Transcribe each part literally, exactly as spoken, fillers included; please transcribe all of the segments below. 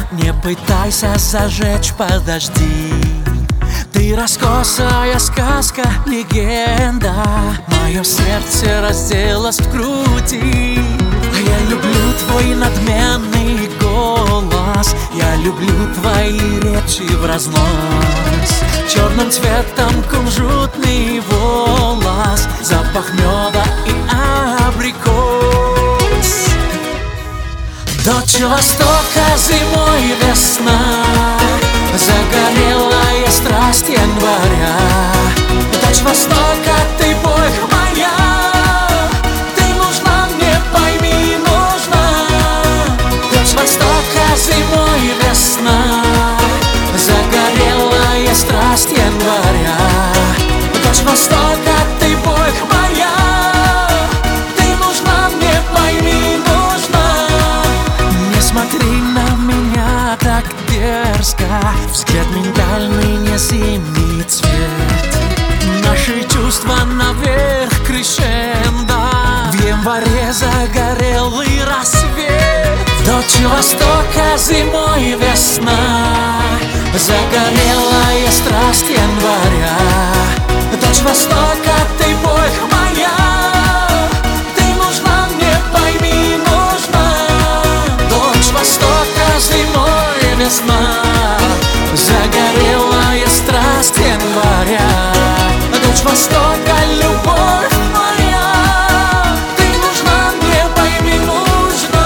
Не пытайся зажечь, подожди. Ты раскосая сказка, легенда. Мое сердце разделось в груди. А я люблю твой надменный голос. Я люблю твои речи в разнос. Черным цветом кунжутный волос, запах меда и абрикос. Дочь Востока, зимой весна, загорелая страсть января. Дочь Востока, ты боль моя, ты нужна мне, пойми, нужна. Дочь Востока, зимой весна, загорелая страсть января. Дочь Востока, ты боль моя, ты нужна мне, пойми, нужна. Не смотри на меня так дерзко, взгляд миндальный, не зимний цвет. Наши чувства наверх крещендо, в январе загорелый рассвет. Дочь Востока, зимой весна, загорелая страсть января. Дочь Востока, ты боль моя, ты нужна мне, пойми, нужна. Дочь Востока, зимой весна, загорелая страсть января. Дочь Востока, любовь моя, ты нужна мне, пойми, нужна.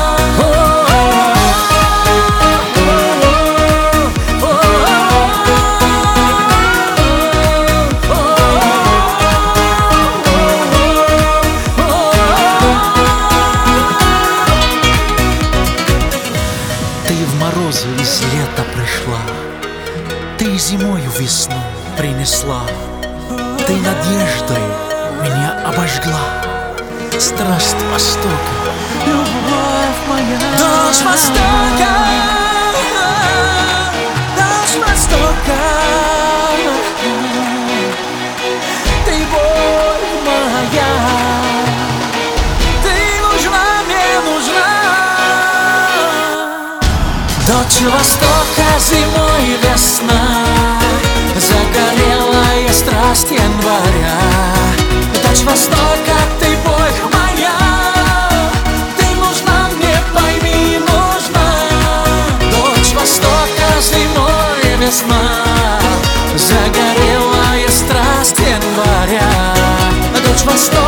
Ты в морозы из лета пришла, ты зимою весну принесла. Ты надеждой меня обожгла, страсть Востока, любовь моя. Дочь Востока, дочь Востока, ты боль моя, ты нужна мне, нужна. Дочь Востока, зимой весна, загорелая страсть января. Дочь Востока, ты боль моя, ты нужна мне, пойми, нужна. Дочь Востока, зимой весна, загорелая страсть января. Дочь Востока.